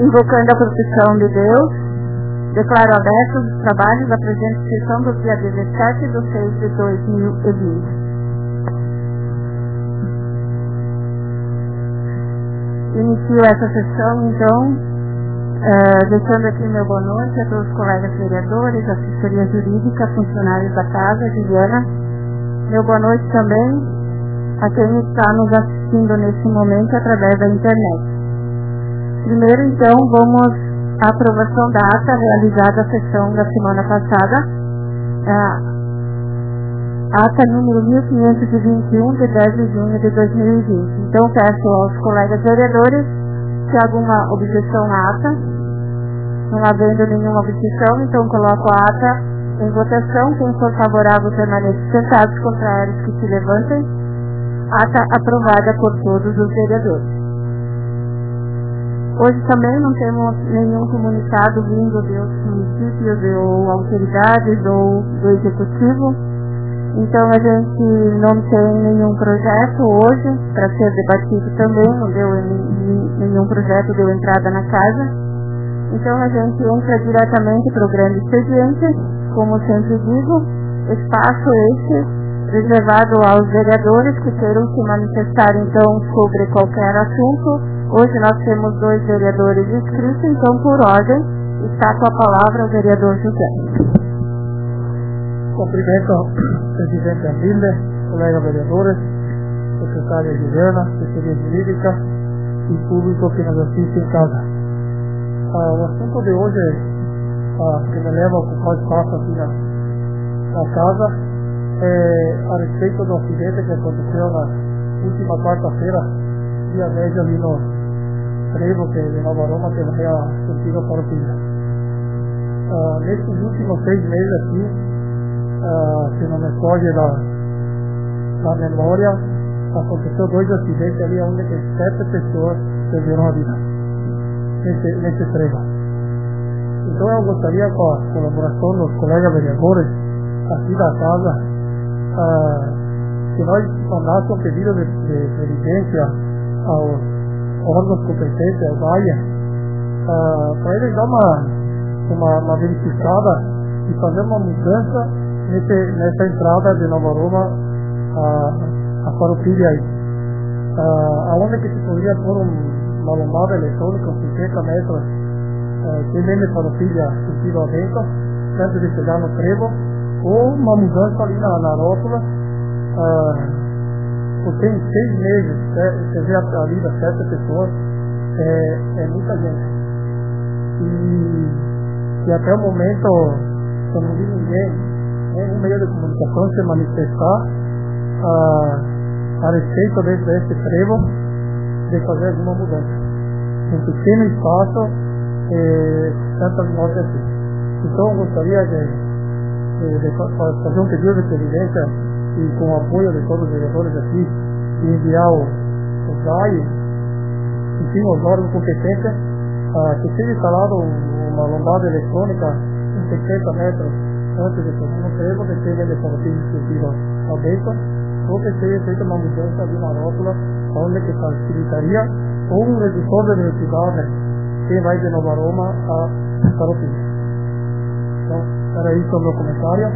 invocando a proteção de Deus, declaro abertos os trabalhos da presente sessão do dia 17/6/2020. Inicio essa sessão, então, deixando aqui meu boa noite a todos os colegas vereadores, assessoria jurídica, funcionários da casa, Juliana. Meu boa noite também a quem está nos assistindo nesse momento através da internet. Primeiro, então, vamos à aprovação da ata realizada a sessão da semana passada, ata número 1521, de 10 de junho de 2020. Então, peço aos colegas vereadores se há alguma objeção à ata. Não havendo nenhuma objeção, então coloco a ata em votação. Quem for favorável permanece sentados, contrários que se levantem. Ata aprovada por todos os vereadores. Hoje também não temos nenhum comunicado vindo dos municípios ou autoridades ou do executivo. Então a gente não tem nenhum projeto hoje para ser debatido também, não deu nenhum projeto, deu entrada na casa. Então a gente entra diretamente para o grande expediente, como sempre digo, espaço este reservado aos vereadores que queiram se manifestar então sobre qualquer assunto. Hoje nós temos 2 vereadores inscritos, então por ordem está com a palavra o vereador José. Cumprimento ao presidente Amilde, colegas vereadores, secretária Juliana, assessoria jurídica e público que nos assiste em casa. O assunto de hoje que me leva a ocupar espaço aqui na casa é a respeito do acidente que aconteceu na última quarta-feira, dia 10, ali no trevo que de Nova Roma, que vai a sentido Farroupilha. Nesses últimos 6 meses aqui, se não me foge da memória, aconteceu 2 acidentes ali onde 7 pessoas perderam a vida nesse trevo. Então eu gostaria, com a colaboração dos colegas vereadores aqui da casa, que nós mandássemos um pedido de diligência aos órgãos competentes, ao DAIA, para eles dar uma verificada e fazer uma mudança nessa entrada de Nova Roma a Farroupilha aí. Aonde que se poderia pôr uma lombada eletrônica, 50 metros, que vem de Farroupilha sentido adentro, antes de chegar no trevo, ou uma mudança ali na rótula, porque em 6 meses, você vê a vida de 7 pessoas, é muita gente. E até o momento, eu não vi ninguém, nenhum meio de comunicação se manifestar a respeito desse trevo, de fazer alguma mudança. Um pequeno espaço, tantas mortes assim. Então eu gostaria de fazer um pedido de diligência e com o apoio de todos os vereadores aqui, e enviar o DAI, enfim, os órgãos competentes, que seja instalado uma lombada eletrônica em 50 metros antes de chegar no trevo, que seja de Farroupilha sentido adentro, ou que seja feita uma mudança ali na rótula, onde que facilitaria, ou um redutor de velocidade que vai de Nova Roma a Farroupilha. Então, era isso o meu comentário.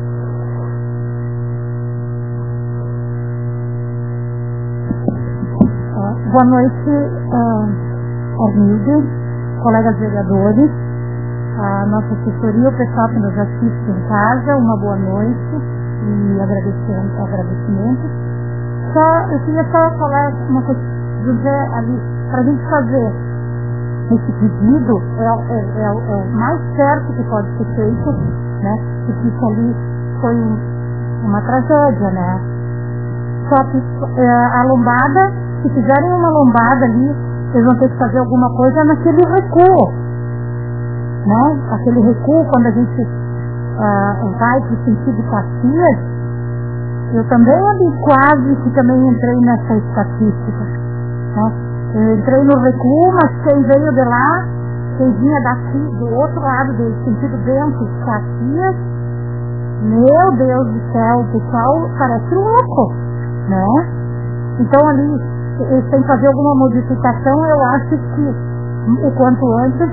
Boa noite, Armídio, colegas vereadores, a nossa assessoria, o pessoal que nos assiste em casa, uma boa noite e agradecimento. Eu queria só falar uma coisa, José, ali, para a gente fazer esse pedido, é o mais certo que pode ser feito, né? Porque isso ali foi uma tragédia, né? Só que a lombada, se fizerem uma lombada ali, eles vão ter que fazer alguma coisa naquele recuo, né? Aquele recuo, quando a gente vai para o sentido Caxias, eu também quase que também entrei nessa estatística, né? Eu entrei no recuo, mas quem veio de lá, quem vinha daqui, do outro lado, do sentido dentro de Caxias, meu Deus do céu, o pessoal parece louco, né? Então ali, eles têm que fazer alguma modificação, eu acho que o quanto antes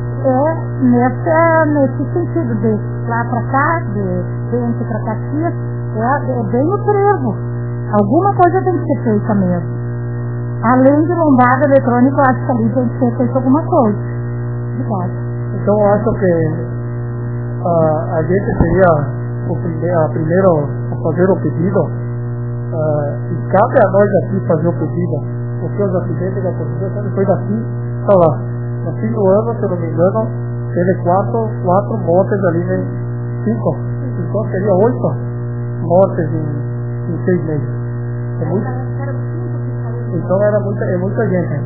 nesse sentido de lá para cá, de dentro para Caxias, é bem o trevo. Alguma coisa tem que ser feita mesmo. Além de lombada eletrônica, eu acho que ali tem que ser feita alguma coisa. Obrigada. Então eu acho que a gente seria a primeiro a fazer o pedido, e cabe a nós aqui fazer o pedido, porque os acidentes da corrida sempre foi daqui para lá. No fim do ano, se eu não me engano, teve quatro mortes ali, né? 5, então seria 8 mortes em 6 meses. É muito, então é muita gente.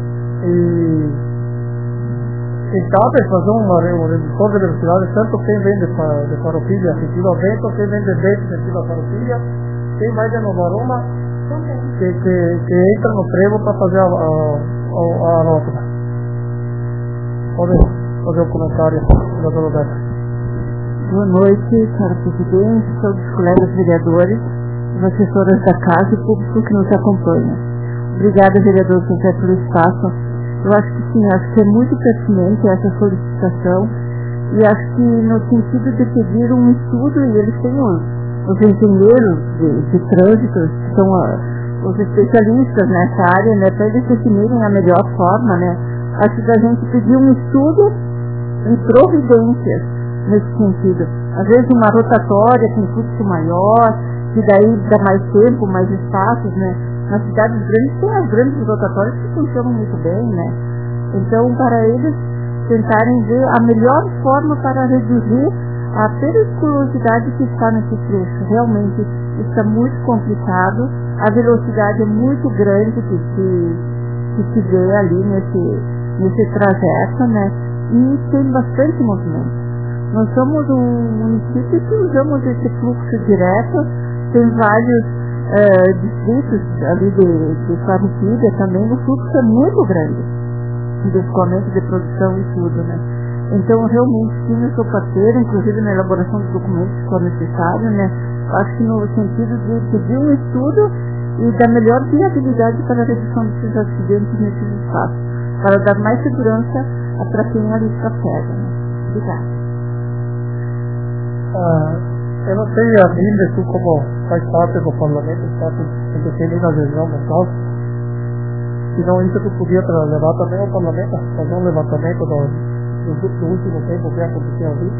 E cabe fazer uma redução de velocidade, tanto quem vem de Farroupilha sentido ao vento, quem vem de vento sentido a Farroupilha, quem vai de Nova Aruma, que entra no trevo para fazer a rótula. Pode fazer um comentário, doutor Roberto. Boa noite, senhora presidente, todos os colegas vereadores, as assessoras da casa e o público que nos acompanha. Obrigada, vereador José, pelo espaço. Eu acho que sim, acho que é muito pertinente essa solicitação e acho que no sentido de pedir um estudo, e eles têm os engenheiros de trânsito, que são os especialistas nessa área, né, para eles definirem a melhor forma, né. Acho que a gente pedir um estudo e providências nesse sentido. Às vezes uma rotatória com custo maior, que daí dá mais tempo, mais espaços, né. Nas cidades grandes tem as grandes rotatórias que funcionam muito bem, né. Então, para eles tentarem ver a melhor forma para reduzir a periculosidade que está nesse trecho. Realmente está muito complicado, a velocidade é muito grande que se vê ali nesse trajeto, né? E tem bastante movimento. Nós somos um município que usamos esse fluxo direto, tem vários distritos ali de Farroupilha também, o fluxo é muito grande, de escoamento de produção e tudo, né? Então, realmente, sim, eu sou parceira, inclusive na elaboração dos documentos que for necessário, né? Acho que no sentido de pedir um estudo e da melhor viabilidade para a redução desses acidentes nesses espaços, para dar mais segurança para quem ali trafega, né? Obrigada. Eu não sei, a Bíblia, tu como faz parte do parlamento, está acontecendo na região local. Se não, isso tu podia levar também ao parlamento, fazer um levantamento do último tempo que aconteceu ali.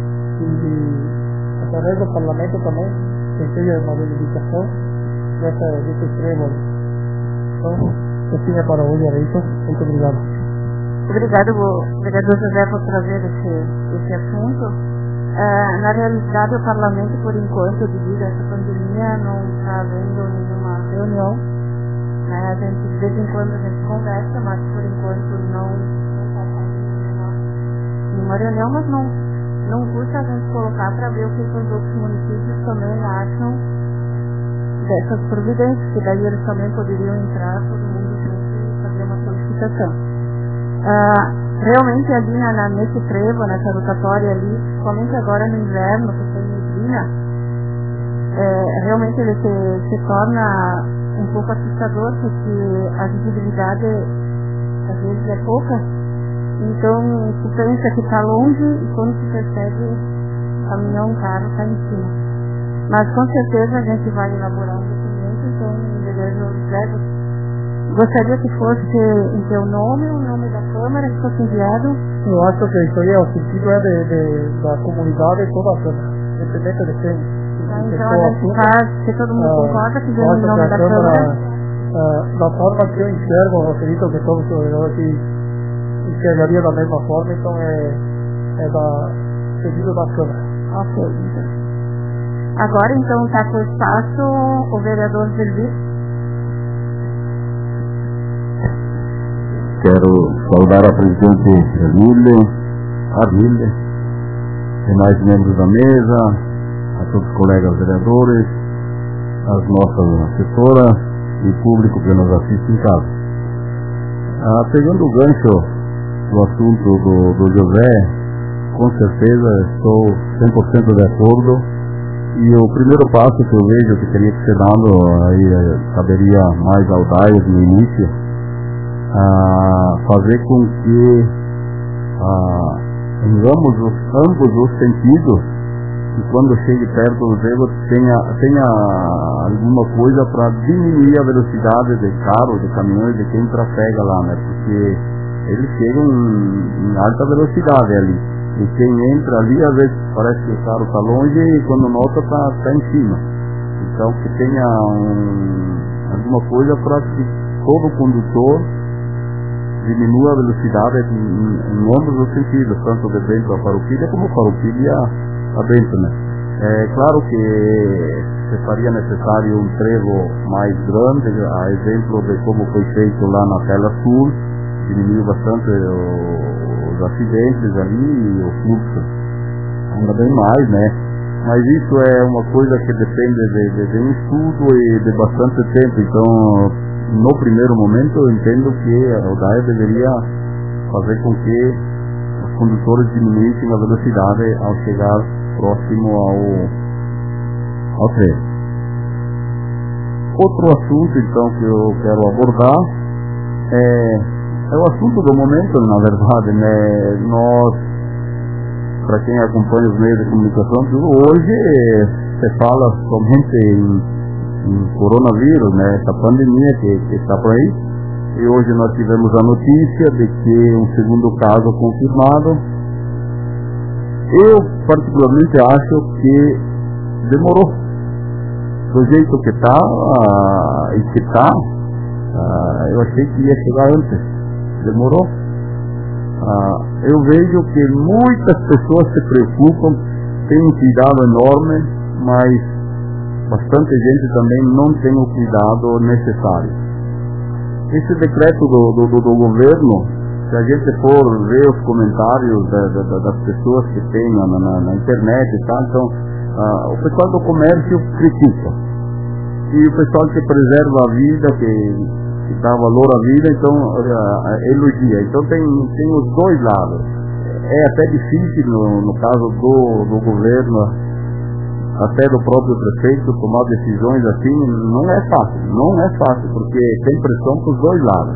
E através do parlamento também, pensei uma reivindicação desse extremo. Então, eu tinha para hoje, era isso. Muito obrigado. Obrigado, vereador José, por trazer esse assunto. Na realidade, o parlamento, por enquanto, devido a essa pandemia, não está havendo nenhuma reunião. Né? A gente, de vez em quando, a gente conversa, mas por enquanto não está havendo nenhuma reunião, mas não custa a gente colocar para ver o que os outros municípios também acham dessas providências, que daí eles também poderiam entrar, todo mundo junto e fazer uma solicitação. Realmente ali nesse trevo, nessa rotatória ali, somente agora no inverno, que tem neblina, realmente ele se torna um pouco assustador, porque a visibilidade às vezes é pouca, então se pensa que está longe e quando se percebe caminhão, carro está em cima. Mas com certeza a gente vai elaborar um documento, então vereador José, gostaria que fosse em teu nome, o nome da Câmara, que fosse enviado. Eu acho que isso aí, o sentido da comunidade toda a Câmara, independente de quem. Então a gente faz, se todo mundo concorda, que venha em nome da Câmara. Da forma que eu enxergo, eu acredito que todos os vereadores enxergaria da mesma forma, então é da pedido da Câmara. Ok, então. Agora então está com o espaço o vereador Gervir. Quero saudar a presidente a Lília, demais membros da mesa, a todos os colegas vereadores, as nossas assessoras e o público que nos assiste em casa. Pegando o gancho do assunto do José, com certeza estou 100% de acordo, e o primeiro passo que eu vejo que teria que ser dado, aí caberia mais ao DAIS no início, fazer com que em ambos os sentidos, e quando chegue perto do zebra tenha alguma coisa para diminuir a velocidade de carro, de caminhões, de quem trafega lá, né? Porque eles chegam em alta velocidade ali. E quem entra ali, às vezes parece que o carro está longe e quando nota está em cima. Então que tenha alguma coisa para que todo condutor diminua a velocidade em ambos os sentidos, tanto de dentro da farroupilha como farroupilha adentro, né? É claro que se faria necessário um trevo mais grande, a exemplo de como foi feito lá na Tela Sul, diminuiu bastante os acidentes ali e o fluxo anda bem mais, né? Mas isso é uma coisa que depende de um estudo e de bastante tempo. Então, no primeiro momento, eu entendo que a DAE deveria fazer com que os condutores diminuíssem a velocidade ao chegar próximo ao trevo. Outro assunto, então, que eu quero abordar é o assunto do momento, na verdade, né? Nós, para quem acompanha os meios de comunicação, hoje se fala somente em coronavírus, né? Essa pandemia que está por aí. E hoje nós tivemos a notícia de que um segundo caso confirmado. Eu, particularmente, acho que demorou. Do jeito que está, eu achei que ia chegar antes. Demorou. Eu vejo que muitas pessoas se preocupam, têm um cuidado enorme, mas bastante gente também não tem o cuidado necessário. Esse decreto do governo, se a gente for ver os comentários das pessoas que tem na internet, tá? Então, o pessoal do comércio critica. E o pessoal que preserva a vida, que dá valor à vida, então elogia. Então tem os dois lados. É até difícil, no caso do governo, até do próprio prefeito, tomar decisões assim. Não é fácil, porque tem pressão para os dois lados.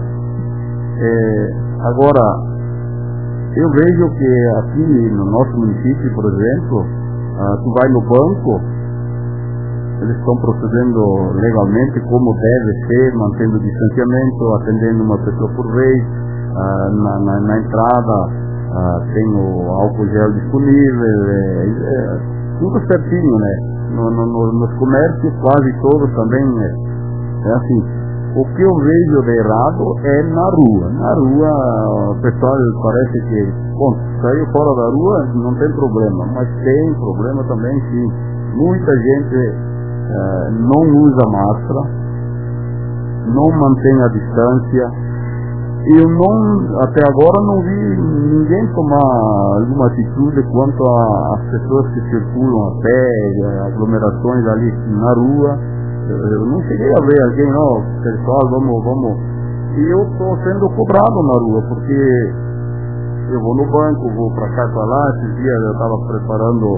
Agora, eu vejo que aqui no nosso município, por exemplo, tu vai no banco, eles estão procedendo legalmente como deve ser, mantendo o distanciamento, atendendo uma pessoa por vez, na entrada tem o álcool gel disponível, tudo certinho, né? Nos comércios quase todos também é assim. O que eu vejo de errado é na rua. Na rua, o pessoal parece que, bom, saiu fora da rua, não tem problema, mas tem problema também, sim. Muita gente não usa máscara, não mantém a distância. Eu até agora não vi ninguém tomar alguma atitude quanto às pessoas que circulam a pé, aglomerações ali na rua. Eu não cheguei a ver alguém, pessoal, vamos. E eu estou sendo cobrado na rua, porque eu vou no banco, vou para cá e para lá. Esses dias eu estava preparando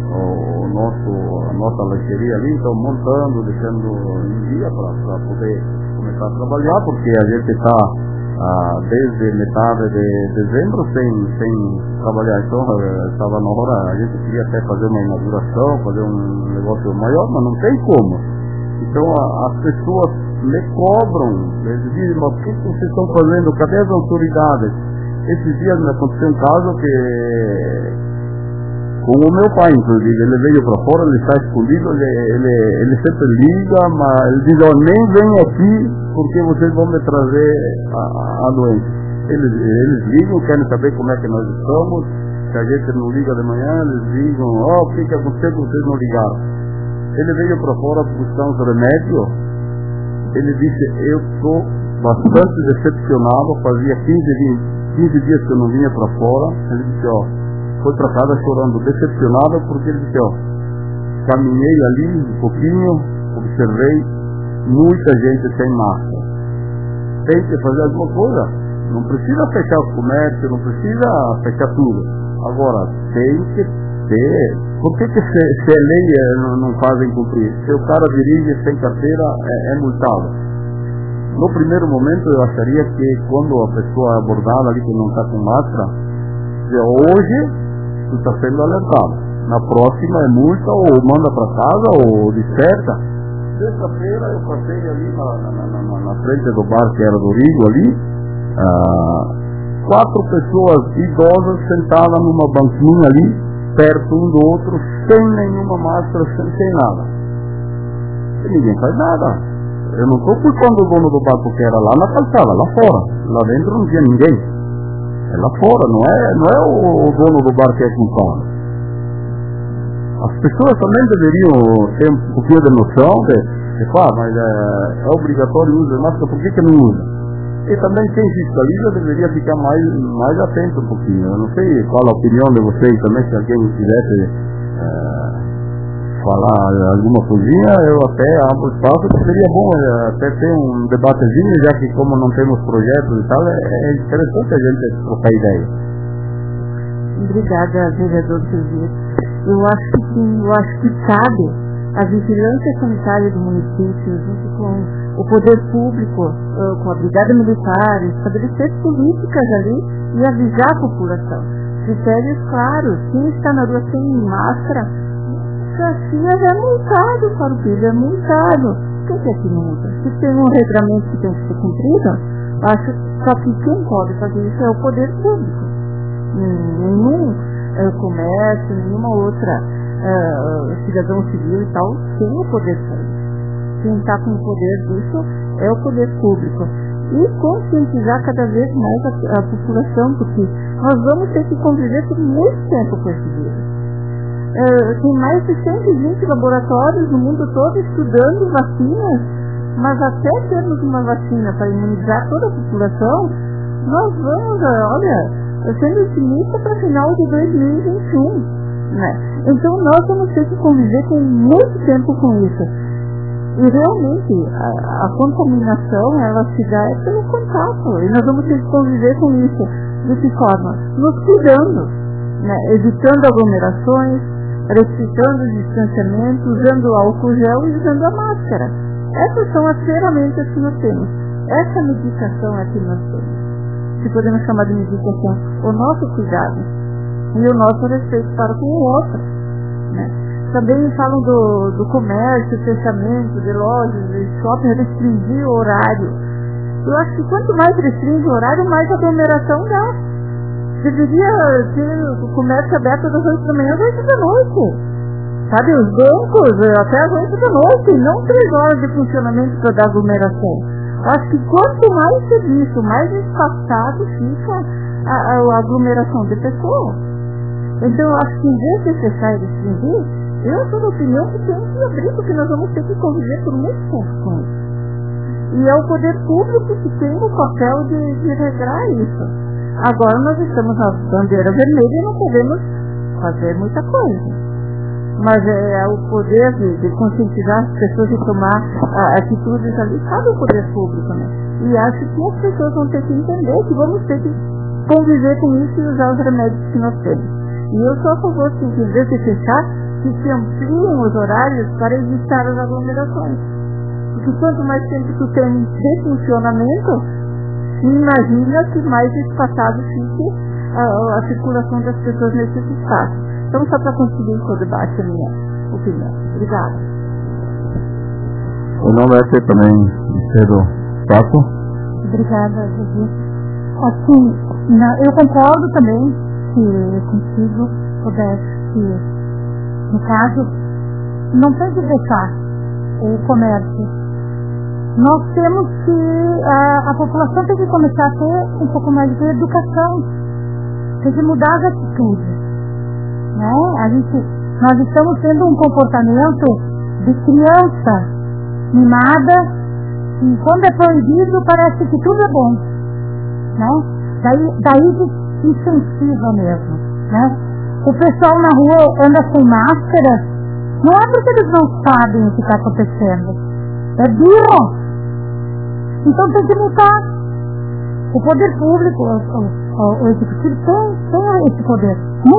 a nossa lancheria ali, então montando, deixando em dia para poder começar a trabalhar, porque a gente está desde metade de dezembro sem trabalhar. Então estava na hora, a gente queria até fazer uma inauguração, fazer um negócio maior, mas não tem como. Então as pessoas me cobram, eles dizem, mas o que vocês estão fazendo? Cadê as autoridades? Esses dias me aconteceu um caso que, com o meu pai, inclusive, ele veio para fora, ele está escondido, ele sempre liga, mas ele diz, nem vem aqui porque vocês vão me trazer a doença. Eles ligam, querem saber como é que nós estamos. Se a gente não liga de manhã, eles ligam, o que aconteceu que vocês não ligaram? Ele veio para fora buscar uns remédios. Ele disse, eu estou bastante decepcionado, fazia 15 dias que eu não vinha para fora. Ele disse, foi para casa chorando, decepcionado, porque ele disse, caminhei ali um pouquinho, observei muita gente sem máscara. Tem que fazer alguma coisa. Não precisa fechar os comércios, não precisa fechar tudo. Agora, tem que ter. Por que se a lei não fazem cumprir? Se o cara dirige sem carteira, é multado. No primeiro momento, eu acharia que quando a pessoa é abordada ali que não está com máscara, dizer, hoje tu está sendo alertado. Na próxima é multa, ou manda para casa, ou desperta. Sexta-feira eu passei ali na frente do bar que era do Rigo ali, 4 pessoas idosas sentadas numa banquinha ali, perto um do outro, sem nenhuma máscara, sem nada. E ninguém faz nada. Eu não estou culpando o dono do bar porque era lá na calçada, lá fora. Lá dentro não tinha ninguém. É lá fora, não é o dono do bar que é culpado. As pessoas também deveriam ter um pouquinho de noção mas é obrigatório o uso de máscara, por que não usa? E também quem fiscaliza deveria ficar mais atento um pouquinho. Eu não sei qual a opinião de vocês também, se alguém quisesse falar alguma coisinha, eu até abro espaço, que seria bom até ter um debatezinho, já que como não temos projetos e tal, é interessante a gente trocar ideia. Obrigada, vereador Silvio. Eu acho que cabe a vigilância sanitária do município, junto com o poder público, com a brigada militar, estabelecer políticas ali e avisar a população. Critérios claros, quem está na rua sem máscara, é multado, para o filho, é multado. Quem é que multa? Se tem um regramento que tem que ser cumprido, acho só que quem pode fazer isso é o poder público. Nenhum comércio, nenhuma outra cidadão civil e tal tem o poder público. Quem está com o poder disso é o poder público. E conscientizar cada vez mais a população, porque nós vamos ter que conviver por muito tempo com esse vírus. Tem mais de 120 laboratórios no mundo todo estudando vacinas, mas até termos uma vacina para imunizar toda a população, nós vamos, sendo otimista para final de 2021. Né? Então nós vamos ter que conviver com muito tempo com isso. E realmente a contaminação ela se dá pelo contato. E nós vamos ter que conviver com isso. De que forma? Nos cuidando, né? Evitando aglomerações, respeitando o distanciamento, usando álcool gel e usando a máscara. Essas são as ferramentas que nós temos. Essa medicação é que nós temos. Se podemos chamar de medicação, o nosso cuidado e o nosso respeito para com o outro. Né? Também falam do comércio, fechamento de lojas, de shopping, restringir o horário. Eu acho que quanto mais restringe o horário, mais aglomeração dá. Deveria ter o comércio aberto das 8 da manhã às 8 da noite. Sabe, os bancos até às 8 da noite, não 3 horas de funcionamento para dar aglomeração. Acho que quanto mais serviço, mais espaçado fica a aglomeração de pessoas. Então eu acho que em vez de fechar e restringir, eu sou da opinião que tem que abrir, porque nós vamos ter que conviver por muito tempo com isso. E é o poder público que tem o papel de regrar isso. Agora nós estamos na bandeira vermelha e não podemos fazer muita coisa. Mas é o poder de conscientizar as pessoas e tomar atitudes ali, sabe o poder público, né? E acho que as pessoas vão ter que entender que vamos ter que conviver com isso e usar os remédios que nós temos. E eu sou a favor que, em vez de fechar, que se ampliam os horários para evitar as aglomerações. Porque quanto mais tempo tu tem de funcionamento, imagina que mais espaçado fique a circulação das pessoas nesses espaços. Então, só para conseguir o debate, a minha opinião. Obrigada. O nome é também Pedro Pato. Obrigada, Jesus. Assim, eu concordo também que contigo pudesse que, no caso, não tem que deixar o comércio. Nós temos que, a população tem que começar a ter um pouco mais de educação, tem que mudar as atitudes. Né? Nós estamos tendo um comportamento de criança mimada, e quando é proibido parece que tudo é bom. Né? Daí que incentiva mesmo. Né? O pessoal na rua anda sem máscara, não é porque eles não sabem o que está acontecendo, é birra. Então tem que multar. O poder público, o executivo tem esse poder.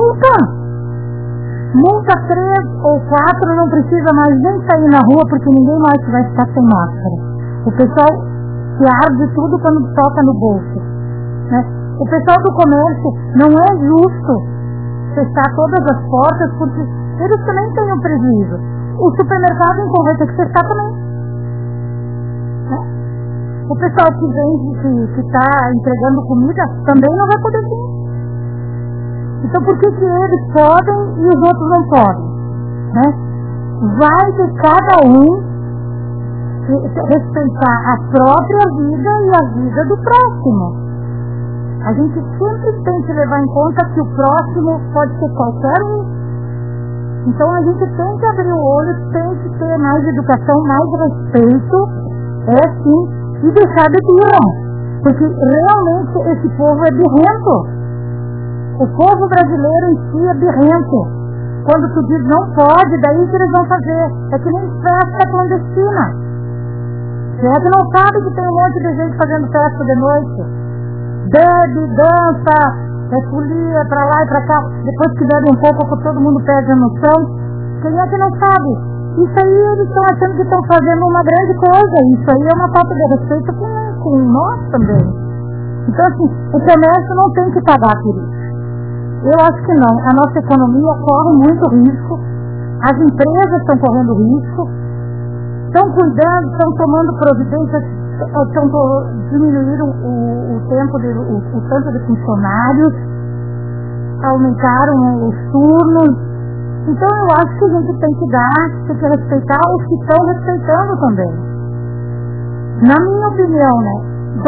Multa 3 ou 4, não precisa mais nem sair na rua, porque ninguém mais vai estar sem máscara. O pessoal se arde tudo quando toca no bolso. Né? O pessoal do comércio, não é justo fechar todas as portas, porque eles também têm um prejuízo. O supermercado então vai ter que fechar também. Né? O pessoal que vende, que está entregando comida, também não vai poder ter. Então por que eles podem e os outros não podem? Né? Vai de cada um respeitar a própria vida e a vida do próximo. A gente sempre tem que levar em conta que o próximo pode ser qualquer um. Então a gente tem que abrir o olho, tem que ter mais educação, mais respeito, sim, e deixar de birra. Porque realmente esse povo é birrento. O povo brasileiro em si é birrento. Quando tu diz não pode, daí o que eles vão fazer? É que nem festa clandestina. Quem é que não sabe que tem um monte de gente fazendo festa de noite? Bebe, dança, folia pra lá e pra cá. Depois que bebe um pouco, todo mundo perde a noção. Quem é que não sabe? Isso aí eles estão achando que estão fazendo uma grande coisa. Isso aí é uma falta de respeito com nós também. Então assim, o comércio não tem que pagar por isso. Eu acho que não. A nossa economia corre muito risco. As empresas estão correndo risco. Estão cuidando, estão tomando providências, estão diminuindo o tanto de funcionários, aumentaram os turnos. Então eu acho que a gente tem que respeitar os que estão respeitando também. Na minha opinião, né?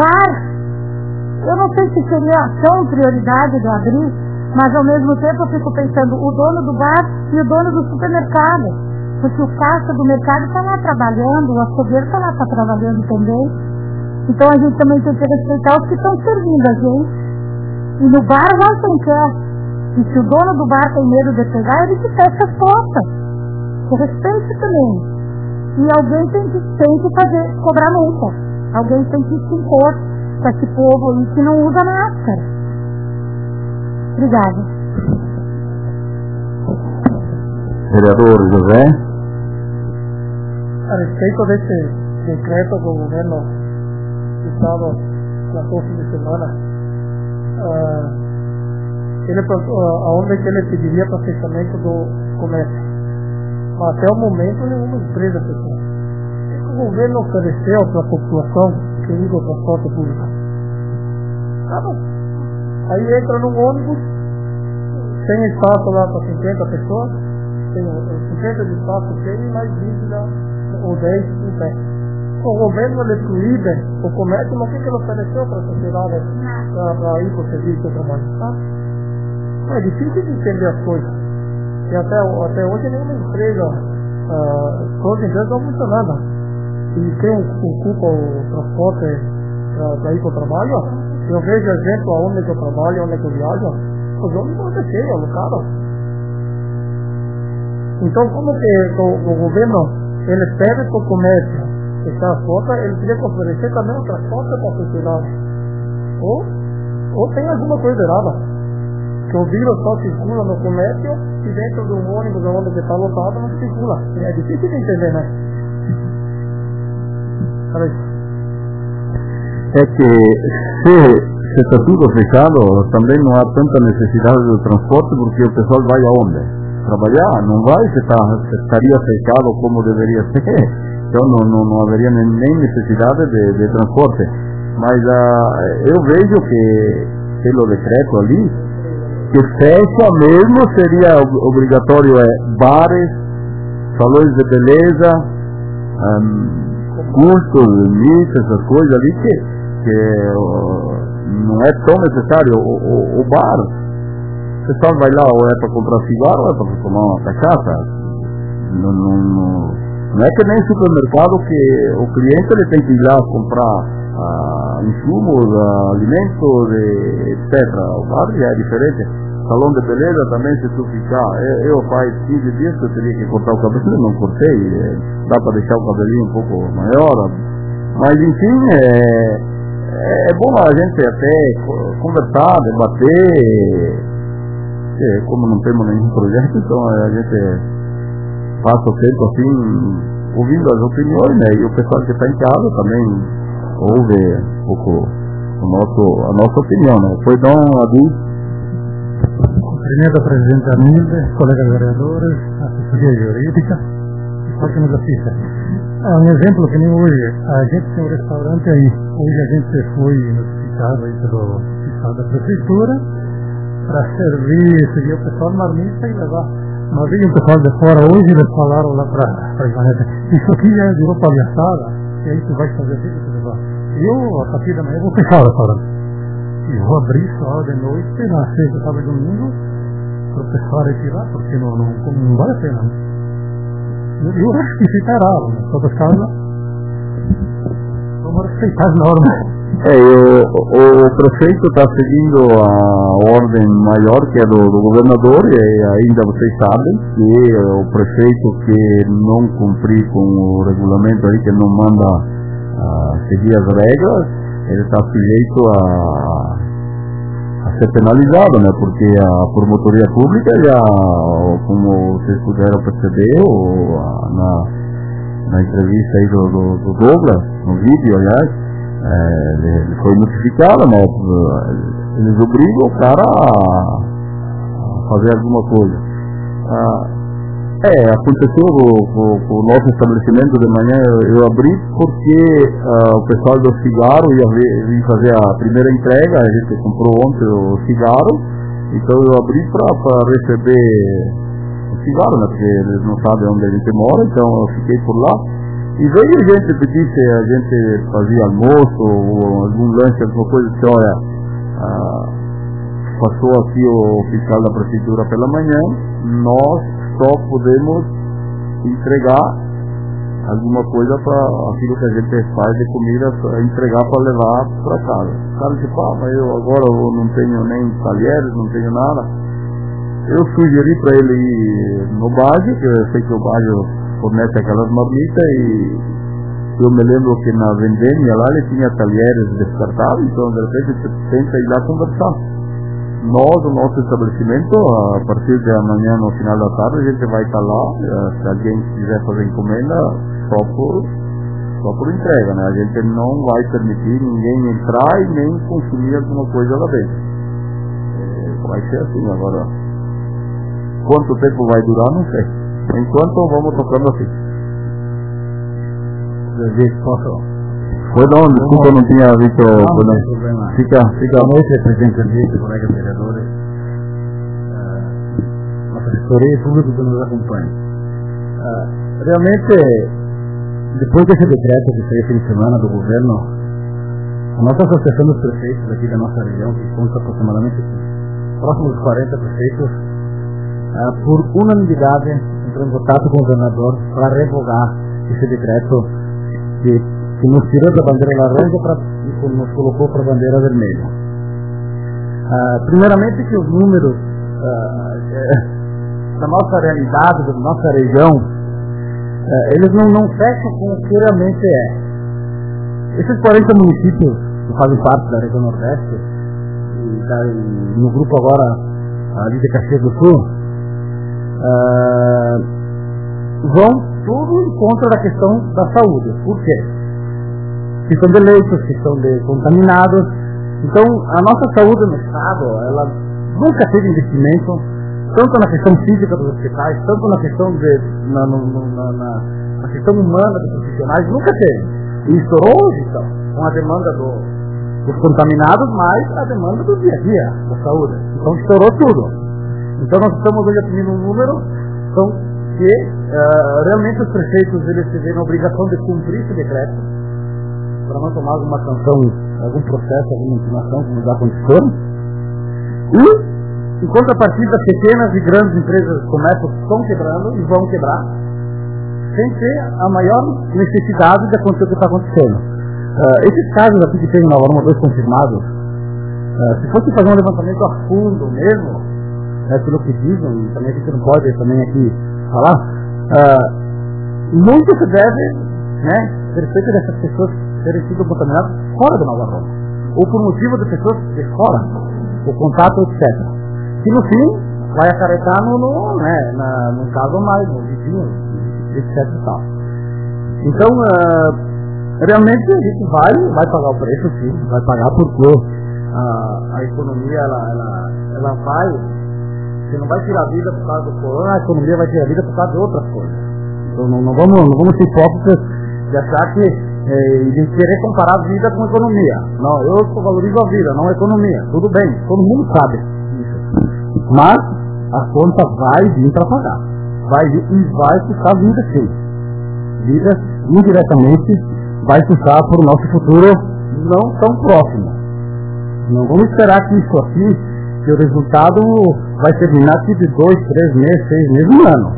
Eu não sei se seria tão prioridade de abrir, mas ao mesmo tempo eu fico pensando o dono do bar e o dono do supermercado. Porque o caixa do mercado está lá trabalhando, o açougueiro está lá trabalhando também. Então a gente também tem que respeitar os que estão servindo a gente. E no bar vai quem quer. E se o dono do bar tem medo de pegar, ele se fecha as portas. Que respeite também. E alguém tem que cobrar multa. Alguém tem que se impor com esse povo aí que não usa máscara. Obrigada. Vereador José. A respeito desse decreto do governo do estado no fim de semana, aonde que ele pediria para fechamento do comércio. Mas até o momento nenhuma empresa fechou. O governo ofereceu para a população que usa o transporte público. Tá bom. Aí entra num ônibus, tem espaço lá para 50 pessoas, tem 50 de espaço cheio e mais 20 ou 10 em pé. O governo ele proíbe o comércio, mas o que ele ofereceu para a sociedade para ir para o serviço e trabalho? Tá? É difícil de entender as coisas. E até hoje nenhuma empresa, todas as empresas não funcionando. E quem ocupa o transporte para ir para o trabalho, eu vejo exemplo aonde que eu trabalho, onde que eu viajo, os ônibus vão ser cheios, lotados. Então como que o governo ele pede para o comércio fechar as portas, ele teria que oferecer também um transporte para a sociedade. Ou tem alguma coisa errada. Que o vírus só circula no comércio e dentro de um ônibus onde está lotado não circula. É difícil de entender, né? É que se está tudo fechado, também não há tanta necessidade do transporte, porque o pessoal vai aonde? Trabalhar, não vai, estaria fechado como deveria ser, então não haveria nem necessidade de transporte. Mas eu vejo que pelo decreto ali, que fecha mesmo seria obrigatório bares, salões de beleza, custos, limites, essas coisas ali que não é tão necessário. O bar, o pessoal vai lá ou é para comprar cigarro ou é para tomar uma cachaça. Não é que nem supermercado que o cliente ele tem que ir lá comprar insumos, alimentos, etc. O bar já é diferente. Salão de beleza também, se tu ficar, eu faz 15 dias que eu teria que cortar o cabelo, não cortei, dá para deixar o cabelinho um pouco maior, mas enfim, é bom a gente até conversar, debater. Como não temos nenhum projeto, então a gente passa o tempo assim, ouvindo as opiniões, né? E o pessoal que está em casa também ouve um pouco a nossa opinião, né? Foi então, Adil. Cumprimento a presidente Amilde, colegas vereadores, assessoria jurídica, só que nos assista. Um exemplo que nem hoje, a gente tem um restaurante aí, hoje a gente foi notificado aí pelo fiscal da prefeitura para servir o pessoal marmita e levar. Mas veio o pessoal de fora hoje e eles falaram lá para a Ivaneta, isso aqui já virou palhaçada, e aí tu vai fazer assim, eu, a partir da manhã, vou fechar o restaurante. E vou abrir só de noite, na sexta, sábado e domingo, para o pessoal retirar, porque não vale a pena. Eu acho que ficará, né? Todas as casas, vamos respeitar as normas. O prefeito está seguindo a ordem maior que é do governador, e ainda vocês sabem que o prefeito que não cumprir com o regulamento aí, que não manda seguir as regras, ele está sujeito a ser penalizado, né? Porque a promotoria pública já, como vocês puderam perceber, na entrevista aí do Douglas, no vídeo, aliás, ele foi notificado, né? Eles obrigam o cara a fazer alguma coisa. Aconteceu com o nosso estabelecimento de manhã, eu abri porque o pessoal do cigarro ia fazer a primeira entrega, a gente comprou ontem o cigarro, então eu abri para receber o cigarro, né? Porque eles não sabem onde a gente mora, então eu fiquei por lá. E veio gente pedir se a gente fazia almoço ou algum lanche, alguma coisa, que olha, passou aqui o fiscal da prefeitura pela manhã, nós só podemos entregar alguma coisa para aquilo que a gente faz de comida, entregar para levar para casa. O cara disse, mas eu agora não tenho nem talheres, não tenho nada. Eu sugeri para ele ir no Baggio, que eu sei que o Baggio fornece aquelas marmitas, e eu me lembro que na vendemia lá ele tinha talheres descartáveis, então de repente você tenta ir lá conversar. Nós, o nosso estabelecimento, a partir de amanhã no final da tarde, a gente vai estar lá, se alguém quiser fazer encomenda, só por entrega, né? A gente não vai permitir ninguém entrar e nem consumir alguma coisa lá dentro. Vai ser assim agora. Quanto tempo vai durar, não sei. Enquanto vamos tocando assim. Desculpa, não tinha visto. Não. Fica. Boa noite, presidente André, colegas vereadores, nossa assessoria e público que nos acompanha. Realmente, depois desse decreto que saiu fim de semana do governo, a nossa associação dos prefeitos aqui da nossa região, que conta aproximadamente próximos dos 40 prefeitos, por unanimidade entrou em contato com o governador para revogar esse decreto que nos tirou da bandeira laranja e nos colocou para a bandeira vermelha. Primeiramente que os números da nossa realidade, da nossa região, eles não fecham com o que realmente é. Esses 40 municípios que fazem parte da região Nordeste, e no grupo agora ali de Caxias do Sul, vão tudo em contra da questão da saúde. Por quê? Questão de leitos, questão de contaminados. Então, a nossa saúde no estado, ela nunca teve investimento, tanto na questão física dos hospitais, tanto na questão na questão humana dos profissionais, nunca teve. E estourou hoje, então, com a demanda dos contaminados, mais a demanda do dia a dia da saúde. Então, estourou tudo. Então nós estamos hoje assumindo um número que realmente os prefeitos eles se veem na obrigação de cumprir esse decreto para não tomar alguma sanção, algum processo, alguma intimação, como já aconteceu. E, em contrapartida, pequenas e grandes empresas de comércio estão quebrando e vão quebrar, sem ter a maior necessidade de acontecer o que está acontecendo. Esses casos aqui que tem na Norma 2 confirmados, se fosse fazer um levantamento a fundo mesmo, pelo que dizem, e também a gente não pode também aqui falar, muito se deve ter feito dessas pessoas terem sido contaminadas fora da Nova Roma, ou por motivo de pessoas de fora, o contato, etc. Que no fim vai acarretar num caso mais, no vizinho, etc. E tal. Então, realmente a gente vai pagar o preço, sim, vai pagar porque a economia, ela vai, você não vai tirar a vida por causa do corona, a economia vai tirar a vida por causa de outras coisas. Então não vamos ser hipócritas de achar que de querer comparar a vida com a economia. Não, eu valorizo a vida, não a economia. Tudo bem, todo mundo sabe isso. Mas a conta vai vir para pagar. Vai vir e vai custar vida, sim. Vida, indiretamente, vai custar para o nosso futuro não tão próximo. Não vamos esperar que isso aqui, que o resultado vai terminar aqui de 2, 3 meses, 6 meses, 1 ano.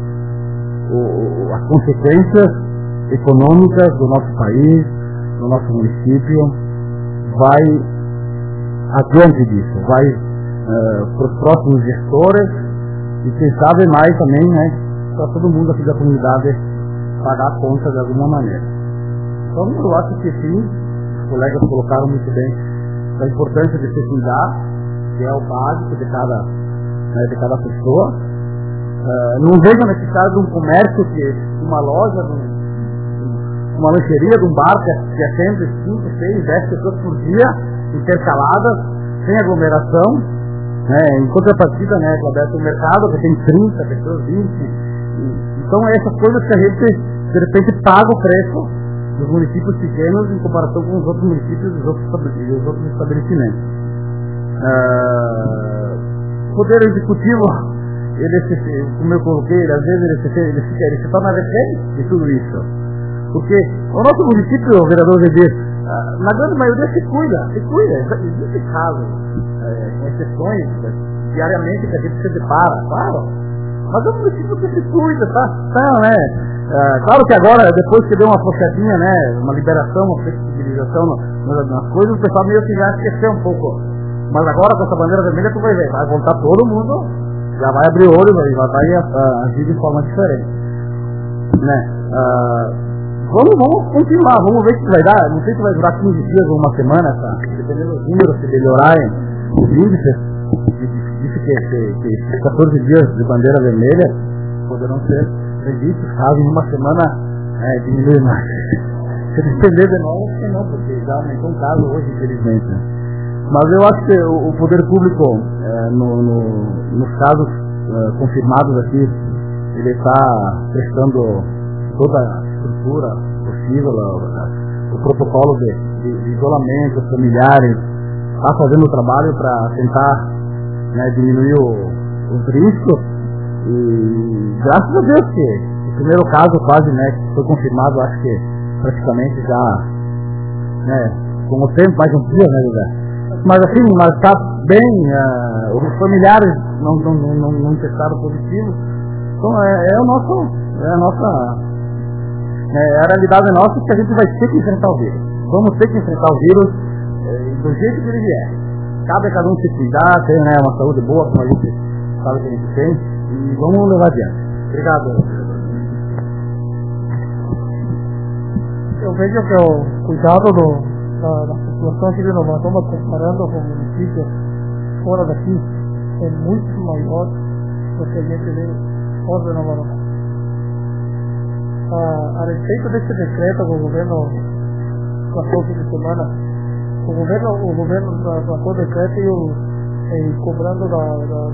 As consequências econômicas do nosso país, do nosso município, vai adiante disso, vai para os próximos gestores e quem sabe mais também, né, para todo mundo aqui da comunidade pagar a conta de alguma maneira. Então eu acho que sim, os colegas colocaram muito bem a importância de se cuidar, que é o básico de cada pessoa. Não vejo a necessidade de um comércio, uma loja, uma lancheria de um bar que atende 5, 6, 10 pessoas por dia, intercaladas, sem aglomeração, né? Em contrapartida, né, o mercado que tem 30 pessoas, 20. Então essas coisas que a gente, de repente, paga o preço dos municípios pequenos em comparação com os outros municípios e os outros estabelecimentos. O Poder Executivo, como eu coloquei, às vezes ele se torna refém de tudo isso. Porque o nosso município, o vereador Zedê, na grande maioria se cuida. Existem casos, exceções, diariamente que a gente se depara, claro. Mas é um município que se cuida, né? Claro que agora, depois que deu uma puxadinha, né, uma liberação, uma flexibilização nas coisas, o pessoal meio que já esqueceu um pouco. Mas agora com essa bandeira vermelha tu vai ver, vai voltar todo mundo, já vai abrir o olho e vai agir de forma diferente. Né? Vamos continuar, vamos ver se vai dar, não sei se vai durar 15 dias ou uma semana, dependendo dos números, se melhorarem os índices, disse que esses 14 dias de bandeira vermelha poderão ser revistos, caso em uma semana diminuir mais. Se depender de nós, acho que não, porque já aumentou um caso hoje, infelizmente. Né? Mas eu acho que o poder público, nos casos confirmados aqui, ele está prestando toda a estrutura possível, o protocolo de isolamento, os familiares, está fazendo o trabalho para tentar, né, diminuir os riscos. E graças a Deus que o primeiro caso quase, né, que foi confirmado, acho que praticamente já, né, com o tempo, mais um dia, né, José? Mas assim, está bem, os familiares não testaram positivo. Então é a nossa a realidade nossa, que a gente vai ter que enfrentar o vírus. Vamos ter que enfrentar o vírus do jeito que ele vier. Cabe a cada um se cuidar, ter, né, uma saúde boa, como a gente sabe que a gente tem, e vamos levar adiante. Obrigado. Eu vejo que o cuidado da população aqui de Nova Roma, comparando com municípios fora daqui, é muito maior do que a gente vê fora de Nova Roma. A respeito desse decreto que o governo passou fim de semana, o governo passou o decreto e cobrando da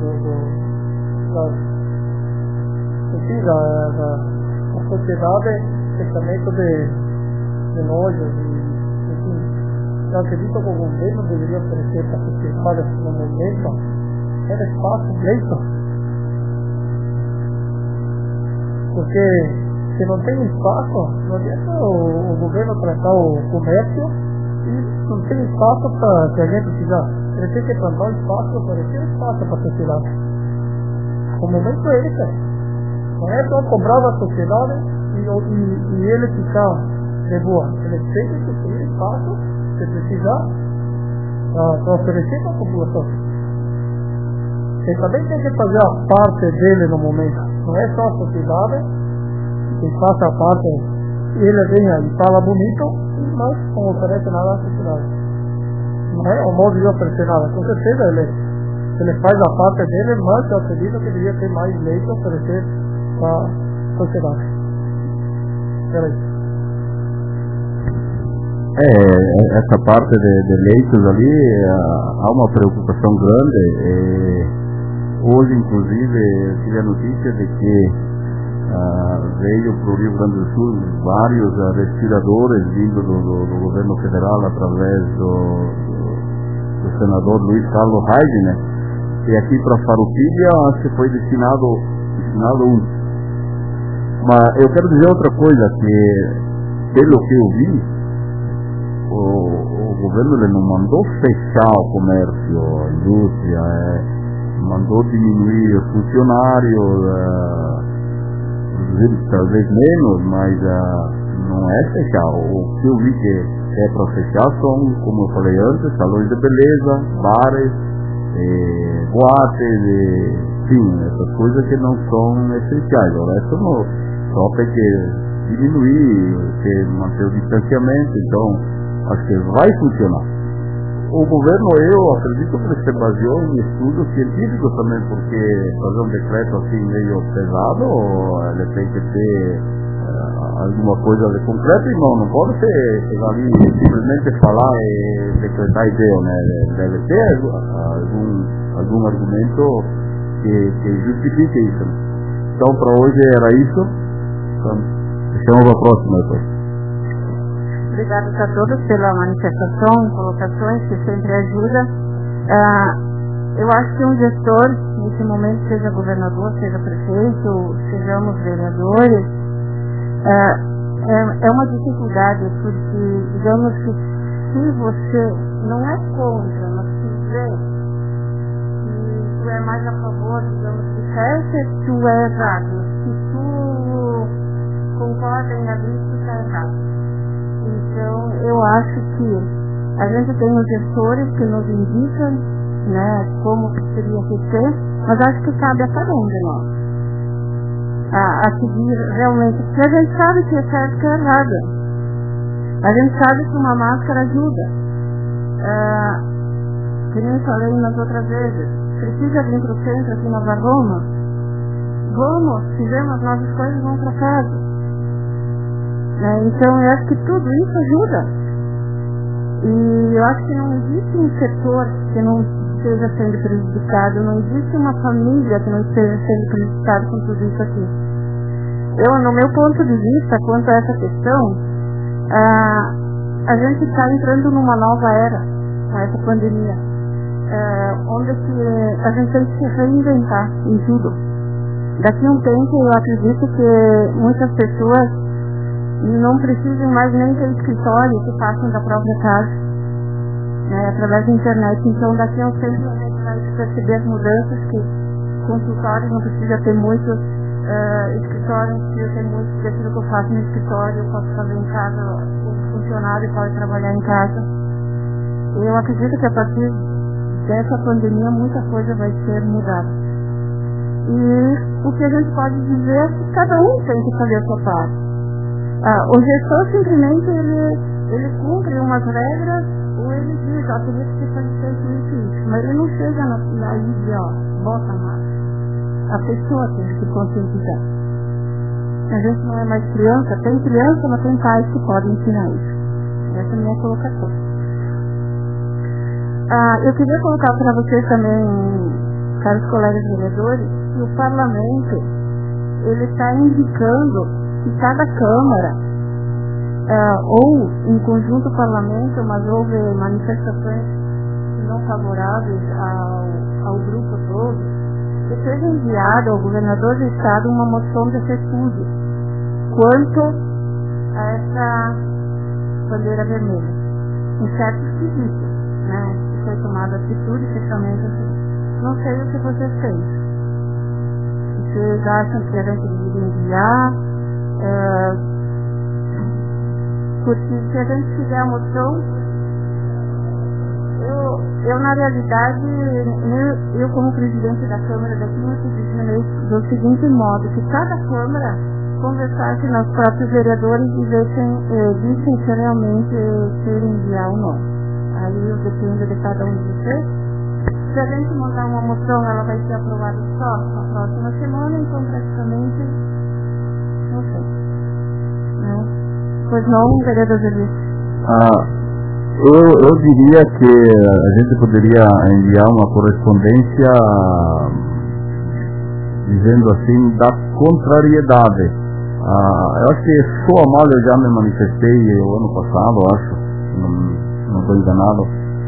sociedade fechamento de lojas, enfim. Eu acredito que o governo deveria oferecer para a sociedade no momento era espaço leito, porque se não tem espaço, não adianta o governo tratar o comércio e não tem espaço para que a gente precisa. Ele tem que plantar um espaço, oferecer espaço para a sociedade. O momento é esse. Não é só cobrar da sociedade e ele ficar de boa. Ele tem que construir espaço se precisar para oferecer para a população. Ele também tem que fazer a parte dele no momento. Não é só a sociedade. Quem faça a parte, ele vem e fala bonito, mas não oferece nada à sociedade. Não é o modo de oferecer nada. Com certeza ele faz a parte dele, mas eu acredito que deveria ter mais leite a oferecer para a sociedade. Era isso. Essa parte de leitos ali, há uma preocupação grande. Hoje, inclusive, tive a notícia de que veio para o Rio Grande do Sul vários respiradores vindo do governo federal através do senador Luiz Carlos Reis, e aqui para Farroupilha acho que foi destinado um. Mas eu quero dizer outra coisa, que pelo que eu vi, o governo ele não mandou fechar o comércio, a indústria, mandou diminuir os funcionários, talvez menos, mas não é fechar. O que eu vi que é para fechar são, como eu falei antes, salões de beleza, bares, boates, enfim, essas coisas que não são essenciais. O resto não, só tem que diminuir, manter o distanciamento, então acho que vai funcionar. O governo, eu acredito que ele se baseou em estudos científicos também, porque fazer um decreto assim meio pesado, ele tem que ter alguma coisa de concreto, e não pode ser chegar ali e simplesmente falar e decretar ideia, deve ter algum argumento que justifique isso. Então, para hoje era isso. Então, deixamos a próxima depois. Obrigada a todos pela manifestação, colocações, que sempre ajuda. Eu acho que um gestor, nesse momento, seja governador, seja prefeito, sejamos vereadores, é uma dificuldade, porque, digamos que se você não é contra, mas se vê que tu é mais a favor, digamos, de certo, tu é errado. Se tu concorda em abrir, tu está errado. Então, eu acho que a gente tem os gestores que nos indicam, como seria que ser, mas acho que cabe a cada um de nós a seguir realmente, porque a gente sabe que é certo que é errado. A gente sabe que uma máscara ajuda. Que nem falei nas outras vezes, precisa vir para o centro aqui na Varroma? Vamos, fizemos as nossas coisas, vamos para casa. Então eu acho que tudo isso ajuda, e eu acho que não existe um setor que não esteja sendo prejudicado, não existe uma família que não esteja sendo prejudicada com tudo isso aqui. No meu ponto de vista, quanto a essa questão, a gente está entrando numa nova era com essa pandemia, onde que a gente tem que se reinventar em tudo. Daqui a um tempo eu acredito que muitas pessoas não precisam mais nem ter escritório, que passam da própria casa, através da internet. Então, daqui a um tempo a gente vai perceber as mudanças, que consultórios não precisa ter muitos, escritórios não precisa ter muitos, daquilo que eu faço no escritório, eu posso fazer em casa, o funcionário pode trabalhar em casa. Eu acredito que a partir dessa pandemia muita coisa vai ser mudada. E o que a gente pode dizer é que cada um tem que fazer a sua parte. O gestor simplesmente ele cumpre umas regras, ou ele diz, teria que ser feito isso, mas ele não chega na ilha, bota a máscara. A pessoa tem que se conscientizar. A gente não é mais criança, mas tem pais que podem ensinar isso. Essa é a minha colocação. Eu queria colocar para vocês também, caros colegas vereadores, que o parlamento ele está indicando que cada Câmara, ou em conjunto o parlamento, mas houve manifestações não favoráveis ao grupo todo, que seja enviado ao governador do estado uma moção de repúdio quanto a essa bandeira vermelha, em certos quesitos, que foi tomada atitude, fechamento. Não sei o que vocês pensam. Vocês acham que a gente deveria enviar? Porque se a gente fizer a moção, eu na realidade, eu como presidente da Câmara daqui, eu posicionei do seguinte modo, que cada Câmara conversasse nos próprios vereadores e dissem se realmente querem enviar ou não. Aí eu dependo de cada um de vocês. Se a gente mandar uma moção, ela vai ser aprovada só na próxima semana, então praticamente não sei. Pois não, vereador Júlio. Eu diria que a gente poderia enviar uma correspondência dizendo assim, da contrariedade. Eu acho que sou mal, eu já me manifestei o ano passado, acho, não estou enganado,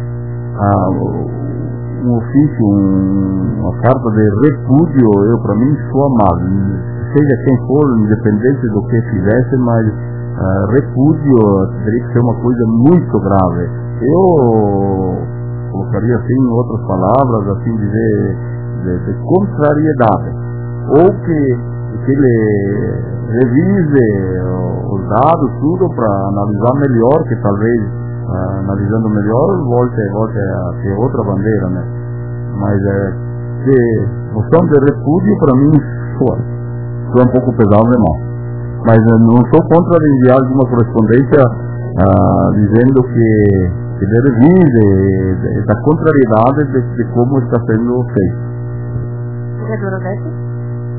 um ofício, uma carta de repúdio, para mim sou mal, seja quem for, independente do que fizesse, mas repúdio teria que ser uma coisa muito grave. Eu colocaria assim, em outras palavras, assim dizer, de contrariedade, ou que ele revise os dados, tudo, para analisar melhor, que talvez analisando melhor volte a ter outra bandeira, né? Mas que moção de repúdio para mim foi um pouco pesado demais. Mas não sou contra enviar alguma correspondência dizendo que ele revise da contrariedade de como está sendo feito. Vereadora Beth?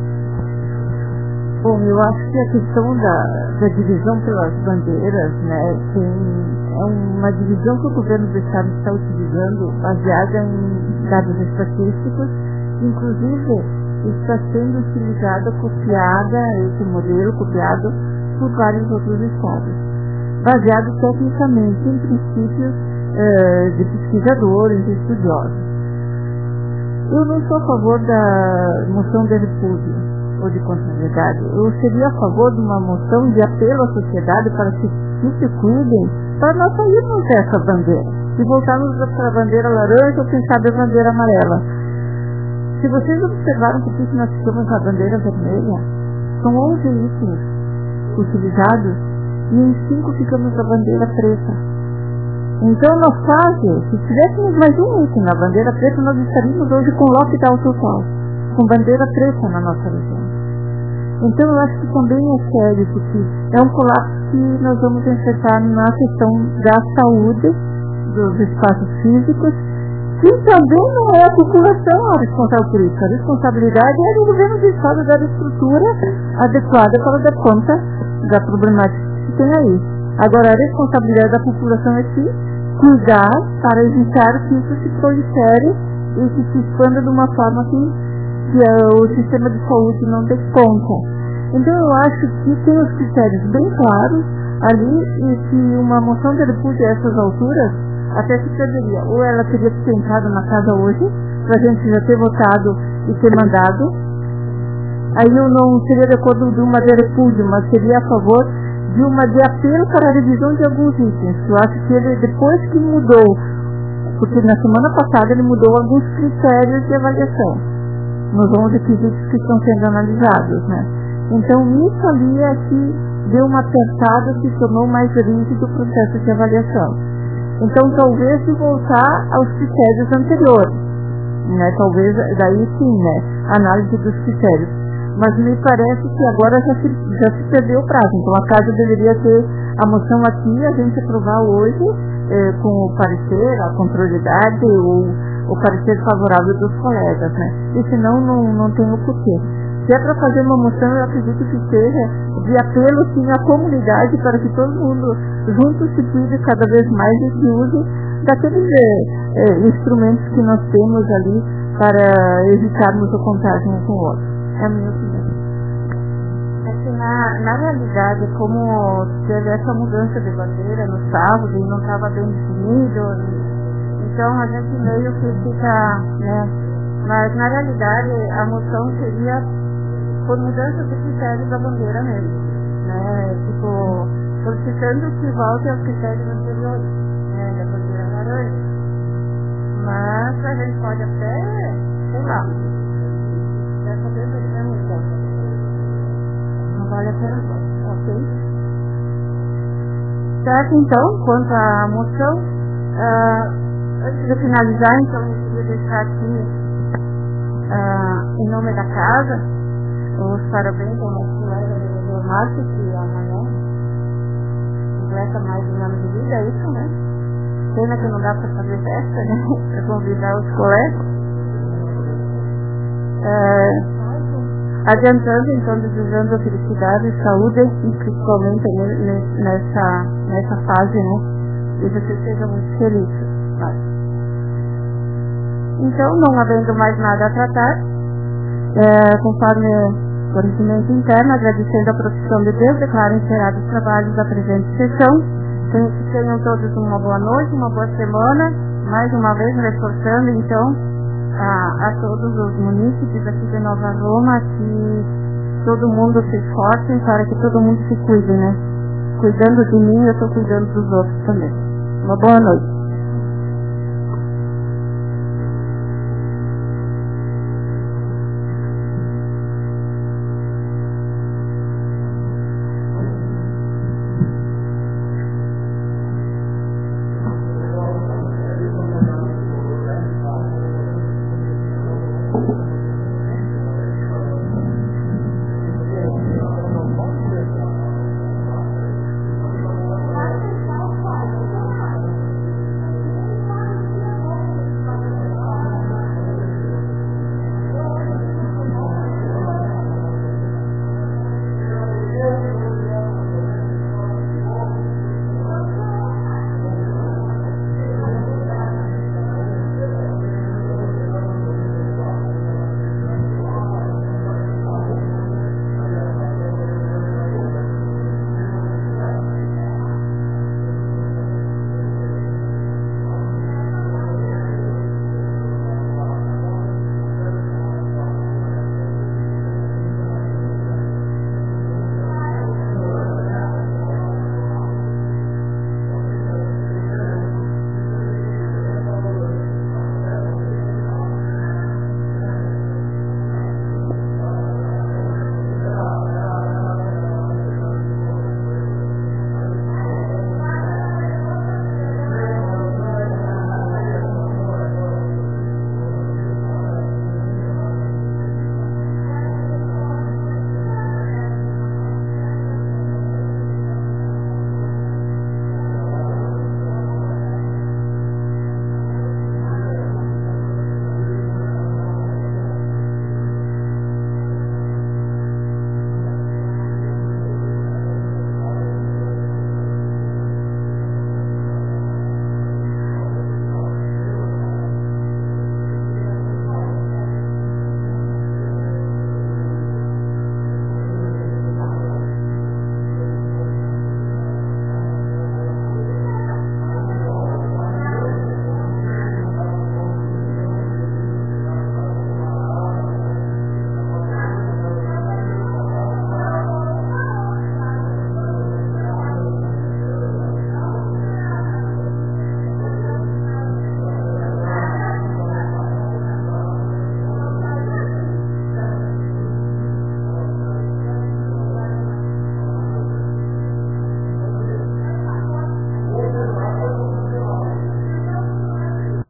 Bom, eu acho que a questão da divisão pelas bandeiras, né, é uma divisão que o governo do Estado está utilizando baseada em dados estatísticos, inclusive está sendo utilizada, copiada, esse modelo copiado por vários outros estados, baseado tecnicamente em princípios de pesquisadores e estudiosos. Eu não sou a favor da moção de repúdio ou de contrariedade. Eu seria a favor de uma moção de apelo à sociedade para que se cuidem, para nós sairmos dessa bandeira e voltarmos para a bandeira laranja ou quem sabe a bandeira amarela. Se vocês observaram por que nós ficamos na bandeira vermelha, são 11 itens utilizados e em 5 ficamos na bandeira preta. Então, nós quase, se tivéssemos mais um item na bandeira preta, nós estaríamos hoje com lockdown total, com bandeira preta na nossa região. Então, eu acho que também é sério, porque é um colapso que nós vamos enfrentar na questão da saúde, dos espaços físicos, que também não é a população a responsável por isso. A responsabilidade é do governo do Estado dar estrutura adequada para dar conta da problemática que tem aí. Agora, a responsabilidade da população é que cuidar para evitar que isso se prolifere e que se expanda de uma forma que o sistema de saúde não dê conta. Então, eu acho que tem os critérios bem claros ali e que uma moção de repúdio a essas alturas até se perderia. Ou ela teria que ter entrado na casa hoje, para a gente já ter votado e ter mandado. Aí eu não seria de acordo de uma de repúdio, mas seria a favor de uma de apelo para a revisão de alguns itens. Eu acho que ele, depois que mudou, porque na semana passada ele mudou alguns critérios de avaliação, nos 11 quesitos que estão sendo analisados, né? Então isso ali é que deu uma apertada, se tornou mais rígido o processo de avaliação. Então, talvez se voltar aos critérios anteriores, né? Talvez, daí sim, né? Análise dos critérios. Mas me parece que agora já se perdeu o prazo. Então, a casa deveria ter a moção aqui, a gente aprovar hoje, com o parecer, a contrariedade, o parecer favorável dos colegas, né? E senão não tem o porquê. Se é para fazer uma moção, eu acredito que seja de apelo, sim, à comunidade, para que todo mundo juntos se cuide cada vez mais e se use daqueles instrumentos que nós temos ali para evitarmos o contágio um com o outro. É a minha opinião. É que na realidade, como teve essa mudança de bandeira no sábado e não estava bem definido, então a gente meio que fica, né? Mas na realidade a moção seria por mudança de critérios da bandeira mesmo, né? Tipo, solicitando que volte aos critérios anteriores, né? Da bandeira laranja. Mas a gente pode até, sei lá, dessa vez ele vai mudar. Não vale a pena, ok? Certo, então, quanto à moção, antes de finalizar, então, eu queria deixar aqui, em nome da casa, os parabéns ao nosso colega vereador Márcio, que amanhã completa mais um ano de vida, é isso, né? Pena que não dá para fazer festa, né? Para convidar os colegas. Adiantando, então, desejando a felicidade e saúde, e principalmente nessa fase, né? e vocês sejam muito felizes. Então, não havendo mais nada a tratar, conforme o conhecimento interno, agradecendo a profissão de Deus, declaro encerrados os trabalhos da presente sessão. Tenham todos uma boa noite, uma boa semana, mais uma vez reforçando então a todos os munícipes aqui de Nova Roma que todo mundo se esforce para que todo mundo se cuide, né? Cuidando de mim, eu estou cuidando dos outros também. Uma boa noite.